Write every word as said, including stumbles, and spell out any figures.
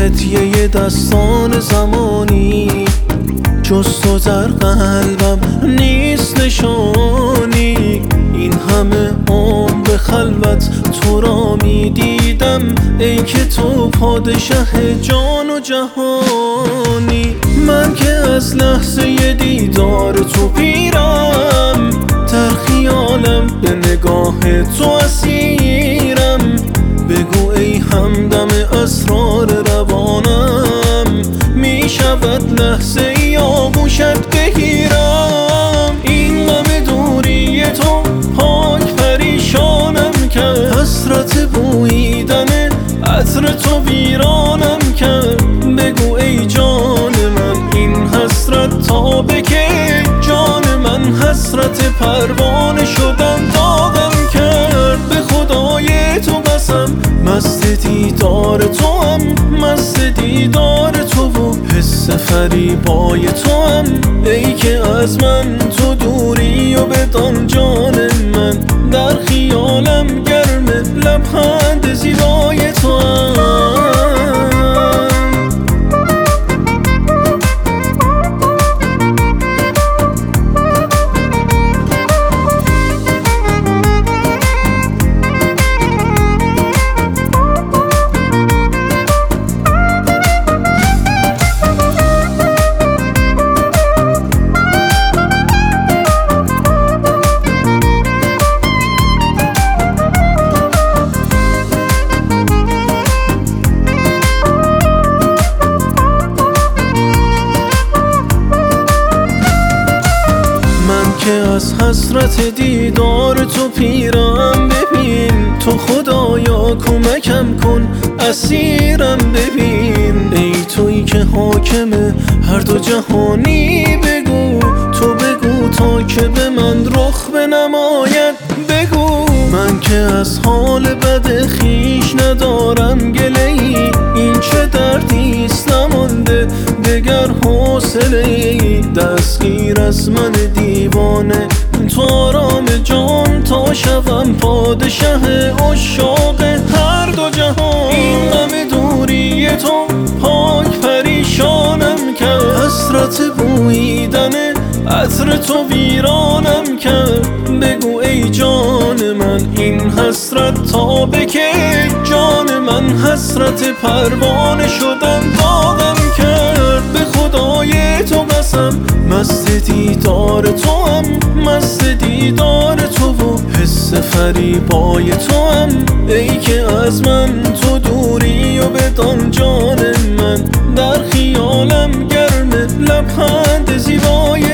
هدیه دستان زمانی، جز تو در قلبم نیست نشانی. این همه عمر به خلوت تو را می دیدم، ای که تو پادشه جان و جهانی. من که از لحظه دیدار تو پیرم، در خیالم به نگاه تو اسیرم. بگو ای همدم اسرار روانم، می شود لحظه ای آغوشت بگیرم. این غم دوری تو پاک پریشانم کرد، حسرت بوییدن عطر تو ویرانم کرد. بگو ای جان من این حسرت تا به کی؟ جان من حسرت پروانه شدن داغم کرد. به خدای تو قسم مست دیدار تو هم، مست دیدار تو و حس فریبای تو هم. ای که از من تو دوری و بدان جان من، در خیالم گرم لبخند زیبای تو هم. که از حسرت دیدار تو پیرم، ببین تو خدایا کمکم کن اسیرم. ببین ای تویی که حاکم هر دو جهانی، بگو تو بگو تا که به من رخ بنماید. بگو من که از حال بد خویش ندارم گله ای، این چه دردیست نمانده دگر حوصله ای. دستگیر از من دیوانه تو آرام جان، تا شوم پادشه عشاق هر دو جهان. این غم دوری تو پاک پریشانم کرد، حسرت بوییدن عطر تو ویرانم کرد. بگو ای جان من این حسرت تا به کی؟ جان من حسرت پروانه شدن داغم کرد. به خدای تو قسم مست دیدار تو هم، مست دیدار تو و حس فریبای تو هم. ای که از من تو دوری و بدان جان من، در خیالم گرم لبخند زیبای